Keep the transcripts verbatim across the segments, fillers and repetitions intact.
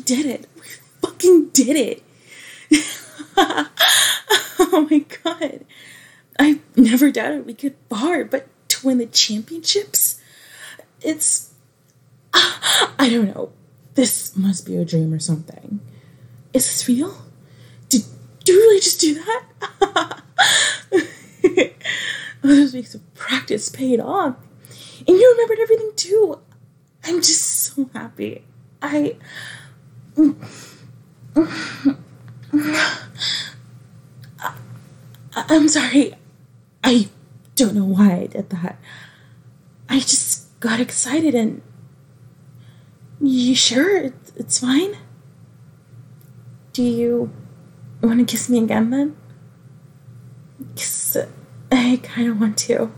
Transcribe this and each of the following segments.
did it. We fucking did it. Oh my god. I never doubted we could bar, but to win the championships, it's, I don't know. This must be a dream or something. Is this real? Did, did you really just do that? Those weeks of practice paid off. And you remembered everything too. I'm just so happy. I... I'm sorry. I don't know why I did that. I just got excited and... You sure it's fine? Do you want to kiss me again then? Because I kind of want to.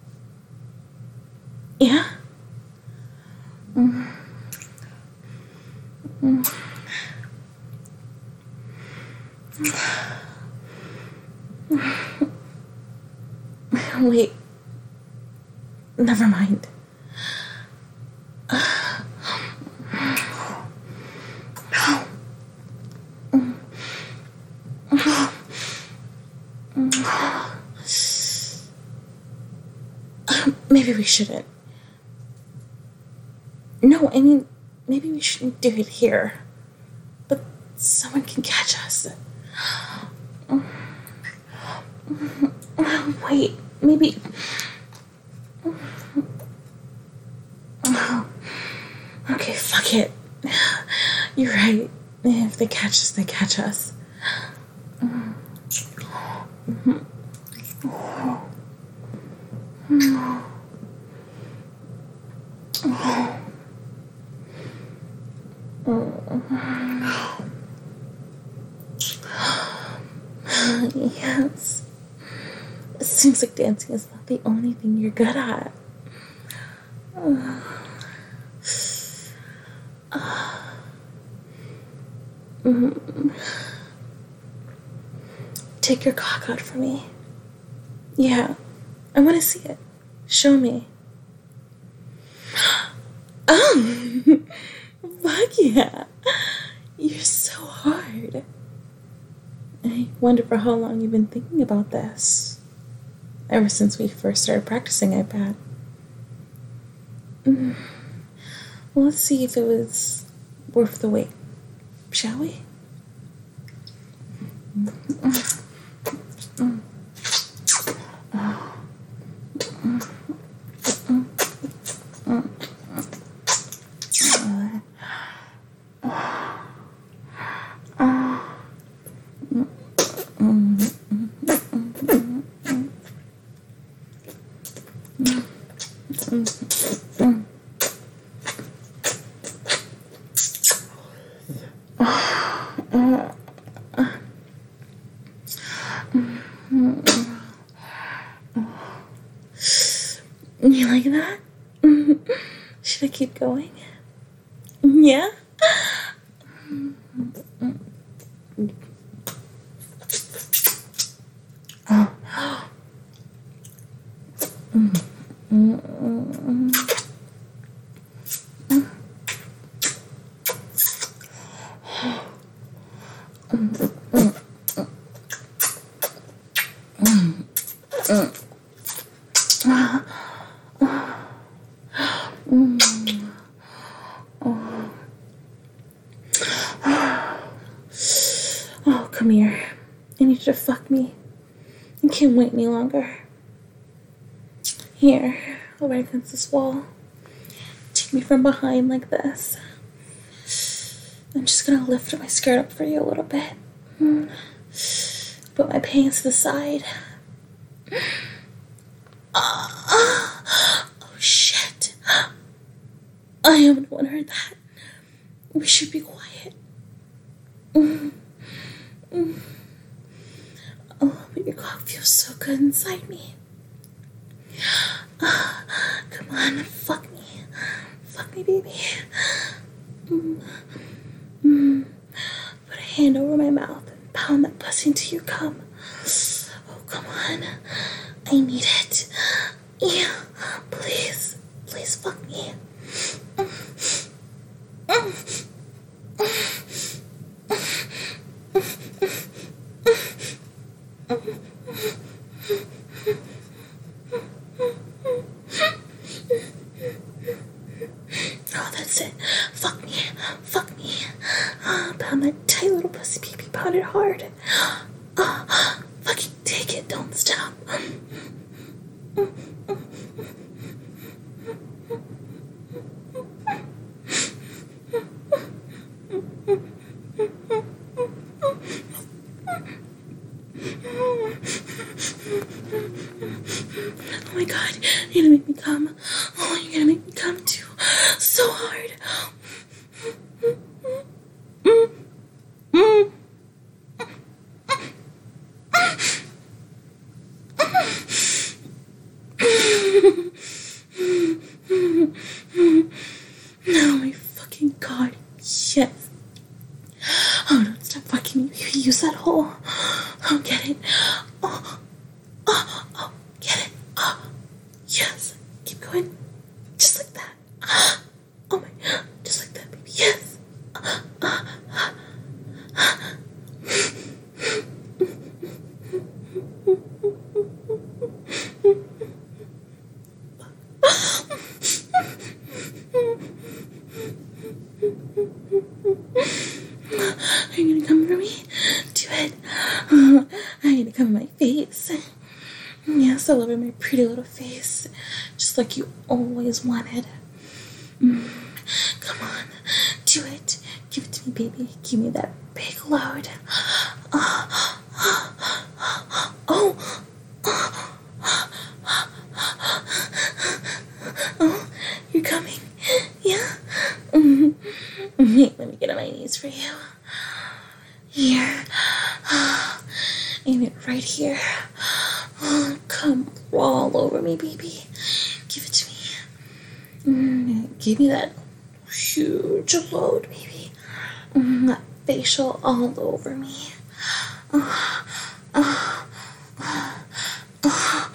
Yeah? Mm. Mm. Wait. Never mind. Maybe we shouldn't. No, I mean, maybe we shouldn't do it here. But someone can catch us. Wait, maybe... Okay, fuck it. You're right. If they catch us, they catch us. Yes. It seems like dancing is not the only thing you're good at. Uh, uh, mm. Take your cock out for me. Yeah, I want to see it. Show me. Oh, fuck yeah. You're so hard. I wonder for how long you've been thinking about this. Ever since we first started practicing, I bet. Mm. Well, let's see if it was worth the wait. Shall we? Mm. Mm. Oh. Mm. Mm. Mm. You like that? Should I keep going? Yeah? Oh. Oh, come here. I need you to fuck me. I can't wait any longer. Here, I'll right against this wall. Take me from behind like this. I'm just gonna lift my skirt up for you a little bit. Put my pants to the side. Oh, shit. I haven't want to hear that. We should be quiet. Mm. Mm. Oh, but your cock feels so good inside me. Uh, come on, fuck me. Fuck me, baby. Mm. Mm. Put a hand over my mouth and pound that pussy until you come. Oh, come on. I need it. Yeah, please. Please fuck me. Mm. Mm. Mm. Oh, that's it. Fuck me. Fuck me. Oh, pound that tight little pussy baby. Pound it hard. Oh, fucking take it. Don't stop. Oh my god, you're gonna make me come. Oh, you're gonna make me come too. So hard. Mm. Mm. Oh my fucking god, yes. Oh, don't stop fucking me. You use that hole. Oh, get it. Oh, oh, oh, get it. Oh, yes. Keep going. Just like that. Oh my, just like that, baby. Yes. Are you gonna come for me? Do it. Uh, are you gonna come in my face? Yes, all over my pretty little face. Just like you always wanted. Mm. Come on. Do it. Give it to me, baby. Give me that big load. Oh. Oh. Oh. You're coming. Yeah. Mm. Wait, let me get on my knees for you. Here. Aim it right here. Oh, come all over me, baby. Give it to me. Mm, give me that huge load, baby. Mm, that facial all over me. Oh, oh, oh, oh,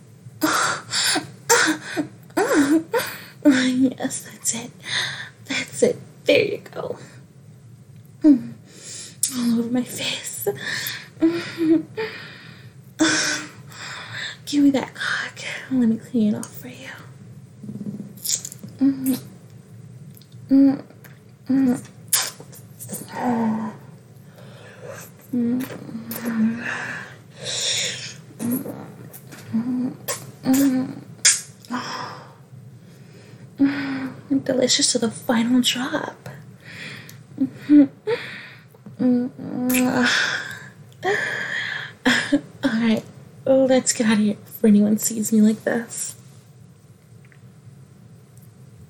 oh, oh, oh. Yes, that's it. That's it. There you go. Mm. All over my face. Mm. Oh. Give me that cock. Let me clean it off for you. Mm. Mm. Mm. Oh. Mm. Mm. Mm. Oh. Mm. Delicious to the final drop. Mm. Mm. Alright, let's get out of here before anyone sees me like this.